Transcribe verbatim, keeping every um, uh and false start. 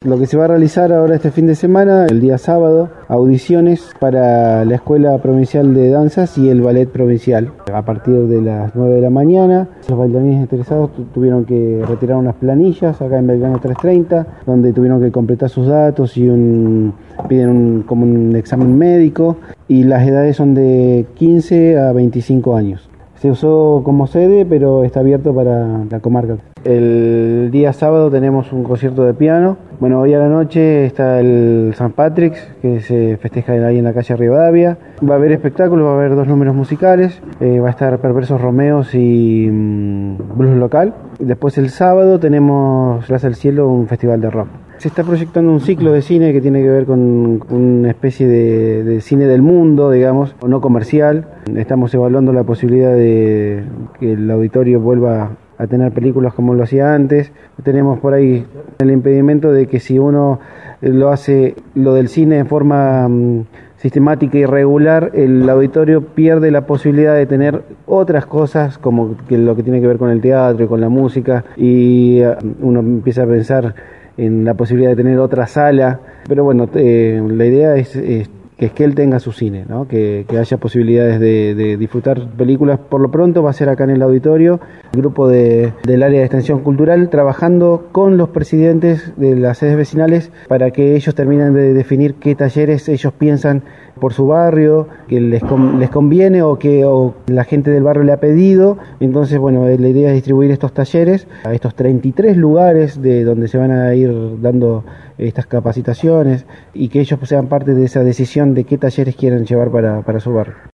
Lo que se va a realizar ahora este fin de semana, el día sábado, audiciones para la Escuela Provincial de Danzas y el Ballet Provincial. A partir de las nueve de la mañana, los bailarines interesados tuvieron que retirar unas planillas acá en Belgrano trescientos treinta, donde tuvieron que completar sus datos y un, piden un, como un examen médico, y las edades son de quince a veinticinco años. Se usó como sede, pero está abierto para la comarca. El día sábado tenemos un concierto de piano. Bueno, hoy a la noche está el San Patrick's, que se festeja ahí en la calle Rivadavia. Va a haber espectáculos, va a haber dos números musicales. Eh, va a estar Perversos Romeos y mmm, Blues Local. Y después el sábado tenemos Plaza del Cielo, un festival de rock. Se está proyectando un ciclo de cine que tiene que ver con una especie de, de cine del mundo, digamos, o no comercial. Estamos evaluando la posibilidad de que el auditorio vuelva a tener películas como lo hacía antes. Tenemos por ahí el impedimento de que si uno lo hace, lo del cine en forma um, sistemática y regular, el auditorio pierde la posibilidad de tener otras cosas como que lo que tiene que ver con el teatro y con la música, y uh, uno empieza a pensar en la posibilidad de tener otra sala, pero bueno, eh, la idea es, es que Esquel tenga su cine, ¿no? que, que haya posibilidades de, de disfrutar películas. Por lo pronto va a ser acá en el auditorio, el grupo de, del área de extensión cultural trabajando con los presidentes de las sedes vecinales para que ellos terminen de definir qué talleres ellos piensan por su barrio, que les, les conviene o que o la gente del barrio le ha pedido. Entonces, bueno, la idea es distribuir estos talleres a estos treinta y tres lugares de donde se van a ir dando estas capacitaciones y que ellos sean parte de esa decisión de qué talleres quieren llevar para, para su barrio.